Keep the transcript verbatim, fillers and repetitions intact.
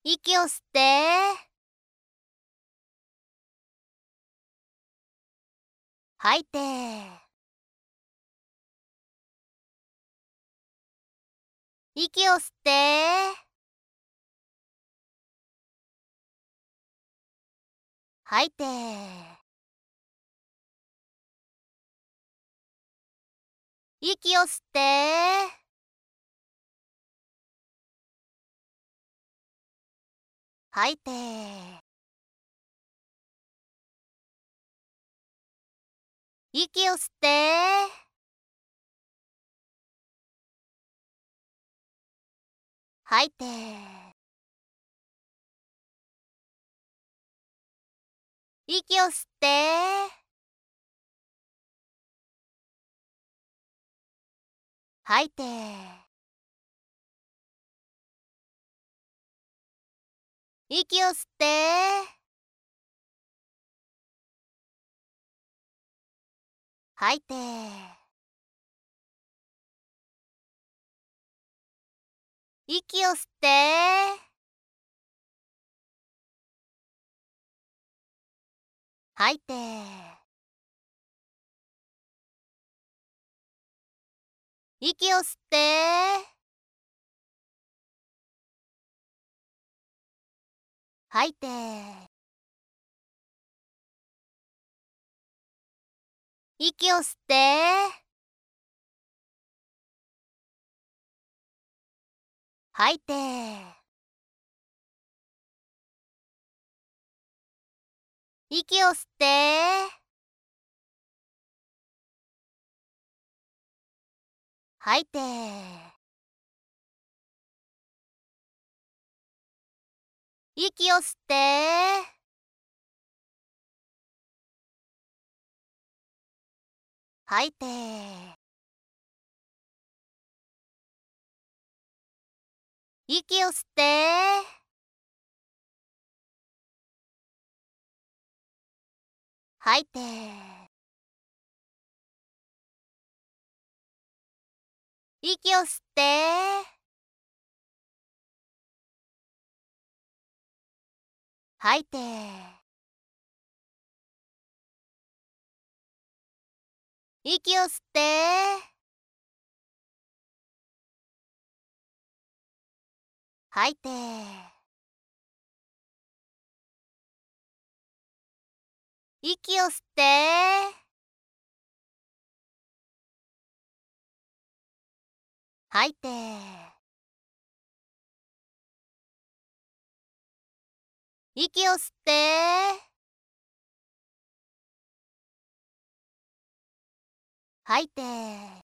息を吸って、吐いて。息を吸って、吐いて。息を吸って、吐いて。息を吸って、吐いて。息を吸って、吐いて。息を吸って、吐いて。息を吸って、吐いて。息を吸って、吐いて。息を吸って、吐いて。息を吸って、吐いて。息を吸って、吐いて。息を吸って、吐いて。息を吸って、吐いて。息を吸って、吐いて。息を吸って、吐いて。息を吸って、吐いて。